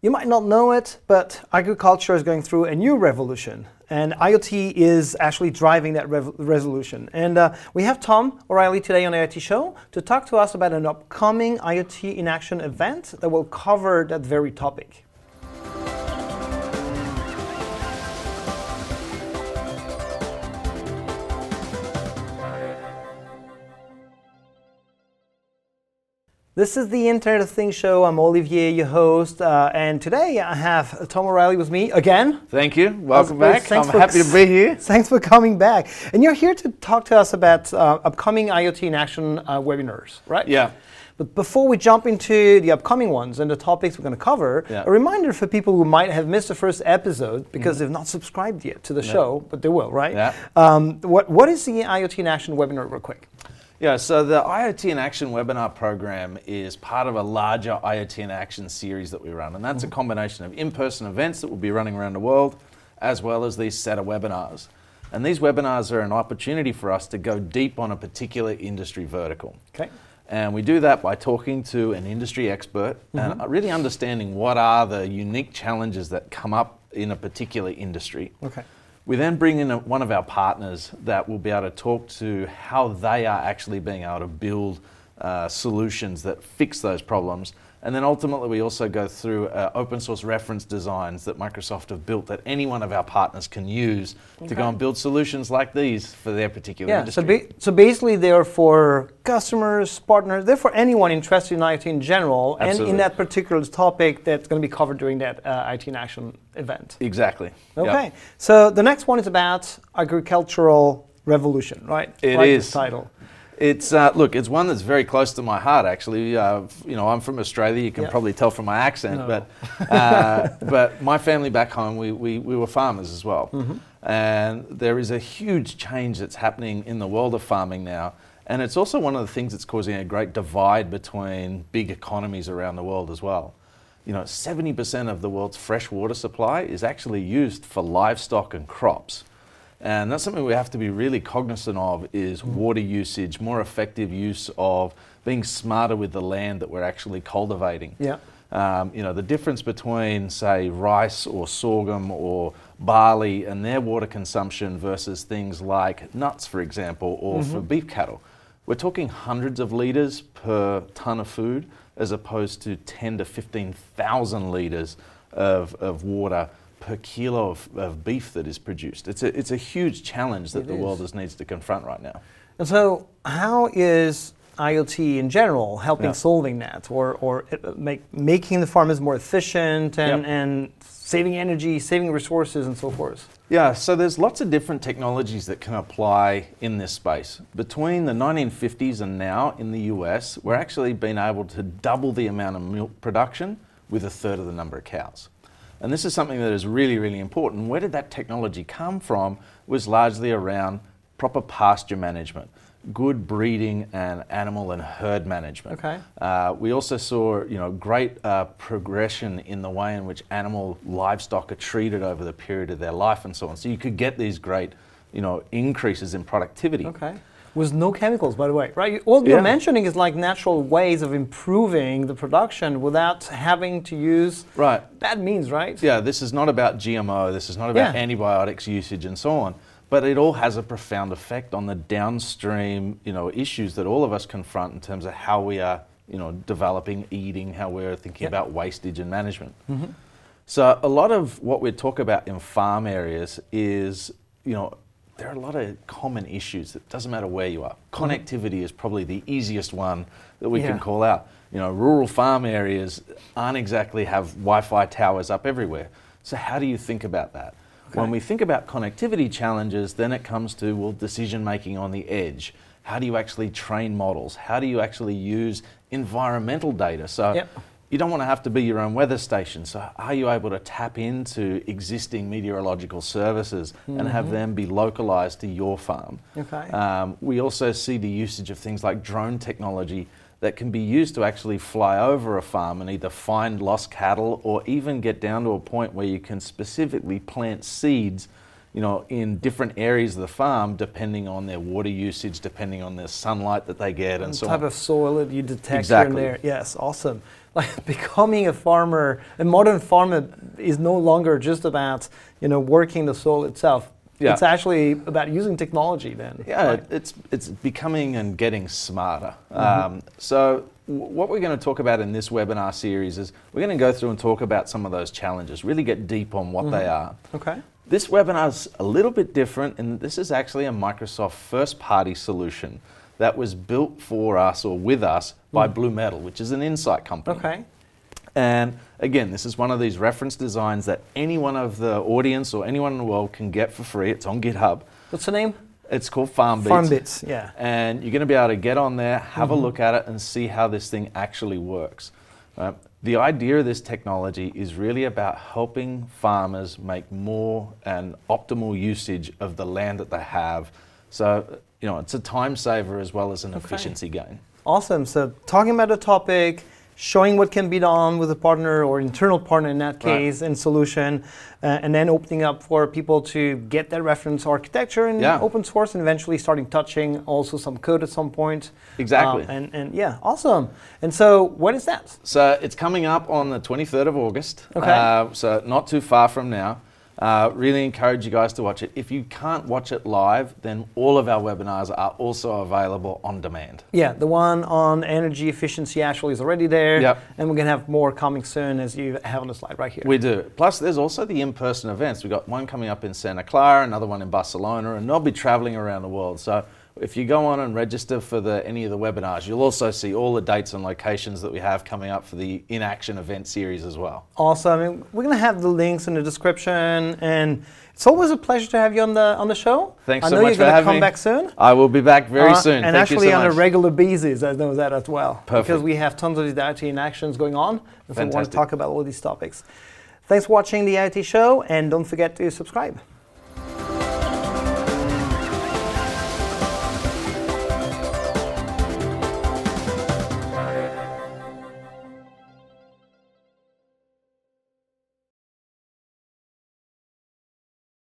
You might not know it, but agriculture is going through a new revolution, and IoT is actually driving that resolution. And we have Tom O'Reilly today on the IoT Show to talk to us about an upcoming IoT in Action event that will cover that very topic. This is the Internet of Things show. I'm Olivier, your host, and today I have Tom O'Reilly with me again. Thank you. Welcome back. I'm happy to be here. Thanks for coming back. And you're here to talk to us about upcoming IoT in Action webinars, right? Yeah. But before we jump into the upcoming ones and the topics we're going to cover, a reminder for people who might have missed the first episode because they've not subscribed yet to the show, but they will, right? Yeah. What is the IoT in Action webinar, real quick? Yeah, so the IoT in Action webinar program is part of a larger IoT in Action series that we run, and that's a combination of in-person events that we'll be running around the world, as well as these set of webinars. And these webinars are an opportunity for us to go deep on a particular industry vertical. Okay. And we do that by talking to an industry expert and really understanding what are the unique challenges that come up in a particular industry. Okay. We then bring in one of our partners that will be able to talk to how they are actually being able to build solutions that fix those problems. And then ultimately we also go through open source reference designs that Microsoft have built that any one of our partners can use to go and build solutions like these for their particular industry. So basically they're for customers, partners, they're for anyone interested in IoT in general. Absolutely. And in that particular topic that's going to be covered during that IoT in Action event. Exactly. Okay. Yep. So the next one is about agricultural revolution, right? It is. The title. It's look, it's one that's very close to my heart. Actually, I'm from Australia. You can probably tell from my accent, but my family back home, we were farmers as well, and there is a huge change that's happening in the world of farming now, and it's also one of the things that's causing a great divide between big economies around the world as well. 70% of the world's fresh water supply is actually used for livestock and crops. And that's something we have to be really cognizant of is water usage, more effective use of being smarter with the land that we're actually cultivating. Yeah. The difference between, say, rice or sorghum or barley and their water consumption versus things like nuts, for example, or for beef cattle. We're talking hundreds of litres per tonne of food as opposed to 10 to 15,000 litres of water per kilo of beef that is produced. It's a huge challenge that the world needs to confront right now. And so how is IoT in general helping solving that or making the farmers more efficient and saving energy, saving resources and so forth? Yeah, so there's lots of different technologies that can apply in this space. Between the 1950s and now in the US, we're actually been able to double the amount of milk production with a third of the number of cows. And this is something that is really, really important. Where did that technology come from? Was largely around proper pasture management, good breeding and animal and herd management. Okay. We also saw, great progression in the way in which livestock are treated over the period of their life and so on. So you could get these great, increases in productivity. Okay. With no chemicals, by the way, right? All you're mentioning is like natural ways of improving the production without having to use bad means, right? Yeah, this is not about GMO, this is not about antibiotics usage and so on, but it all has a profound effect on the downstream, issues that all of us confront in terms of how we are, developing, eating, how we're thinking about wastage and management. So a lot of what we talk about in farm areas is, there are a lot of common issues. It doesn't matter where you are. Connectivity is probably the easiest one that we can call out. Rural farm areas aren't exactly have Wi-Fi towers up everywhere. So how do you think about that? Okay. When we think about connectivity challenges, then it comes to, decision making on the edge. How do you actually train models? How do you actually use environmental data? So you don't want to have to be your own weather station. So are you able to tap into existing meteorological services and have them be localized to your farm? Okay. We also see the usage of things like drone technology that can be used to actually fly over a farm and either find lost cattle or even get down to a point where you can specifically plant seeds in different areas of the farm, depending on their water usage, depending on the sunlight that they get, and so on. Type of soil that you detect Exactly. here and there. Yes, awesome. Like becoming a farmer, a modern farmer is no longer just about working the soil itself. Yeah. It's actually about using technology then. Yeah, right? it's becoming and getting smarter. So what we're going to talk about in this webinar series is we're going to go through and talk about some of those challenges, really get deep on what they are. Okay. This webinar is a little bit different, and this is actually a Microsoft first-party solution that was built for us or with us by Blue Metal, which is an Insight company. Okay. And again, this is one of these reference designs that anyone of the audience or anyone in the world can get for free. It's on GitHub. What's the name? It's called FarmBeats. FarmBeats, yeah. And you're going to be able to get on there, have a look at it, and see how this thing actually works. The idea of this technology is really about helping farmers make more and optimal usage of the land that they have. So, it's a time saver as well as an efficiency gain. Awesome. So talking about the topic, showing what can be done with a partner or internal partner in that case and solution, and then opening up for people to get their reference architecture in open source and eventually starting touching also some code at some point. Exactly. And yeah, awesome. And so what is that? So it's coming up on the 23rd of August. Okay. So not too far from now. Really encourage you guys to watch it. If you can't watch it live, then all of our webinars are also available on demand. Yeah, the one on energy efficiency actually is already there. Yep. And we're going to have more coming soon, as you have on the slide right here. We do. Plus, there's also the in-person events. We've got one coming up in Santa Clara, another one in Barcelona, and they'll be traveling around the world. So if you go on and register for any of the webinars, you'll also see all the dates and locations that we have coming up for the In Action event series as well. Awesome. I mean, we're going to have the links in the description, and it's always a pleasure to have you on the show. Thanks so much for having me. I know you're going to come back soon. I will be back very soon. And Thank you actually so on much. a regular basis, I know that as well. Perfect. Because we have tons of these IoT in actions going on, and so we want to Fantastic. talk about all these topics. Thanks for watching the IoT show, and don't forget to subscribe.